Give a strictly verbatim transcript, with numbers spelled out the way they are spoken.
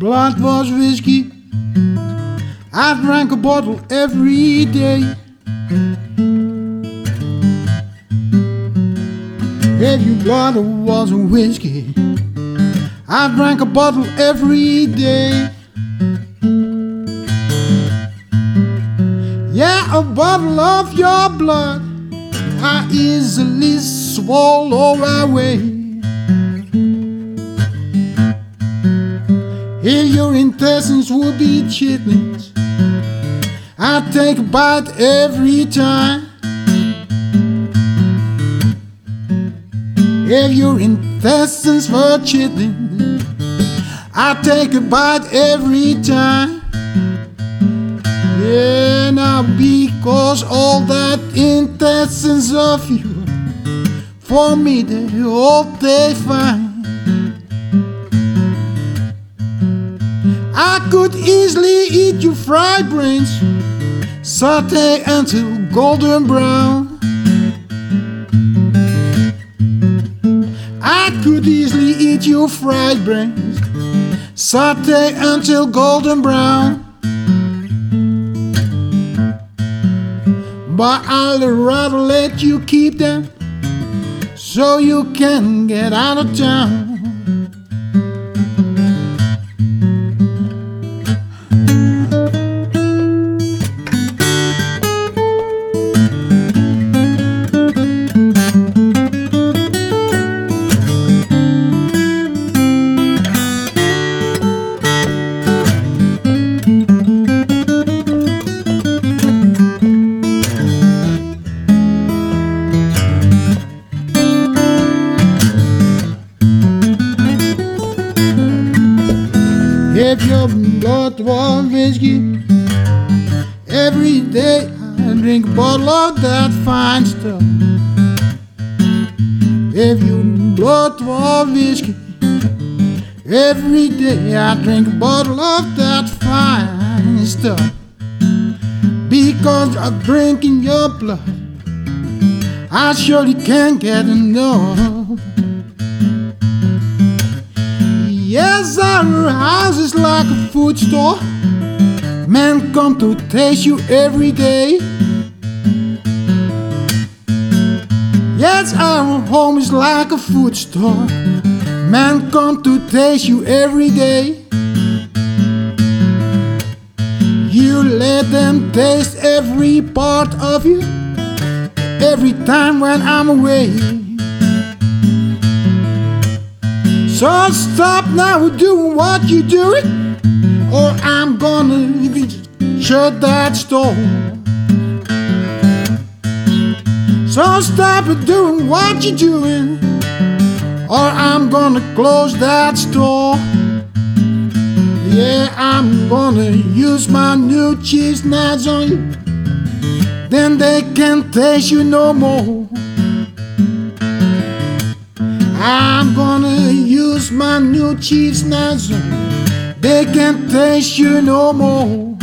blood was whiskey, I drank a bottle every day. If your blood was whiskey, I drank a bottle every day. Yeah, a bottle of your blood I easily swallow away. If your intestines would be chitlins, I'd take a bite every time. If your intestines were chitlins, I'd take a bite every time. Yeah, now because all that intestines of you, for me they all taste fine. I could easily eat your fried brains, saute until golden brown. I could easily eat your fried brains, saute until golden brown. But I'd rather let you keep them so you can get out of town. If your blood was whiskey, every day I drink a bottle of that fine stuff. If your blood was whiskey, every day I drink a bottle of that fine stuff. Because of drinking your blood, I surely can't get enough. Yes, our house is like a food store. Men come to taste you every day. Yes, our home is like a food store. Men come to taste you every day. You let them taste every part of you every time when I'm away. So stop now doing what you're doing, or I'm gonna shut that store. So stop doing what you're doing, or I'm gonna close that store. Yeah, I'm gonna use my new cheese knives on you, then they can't taste you no more. I'm gonna use my new cheese knives on you, they can't taste you no more.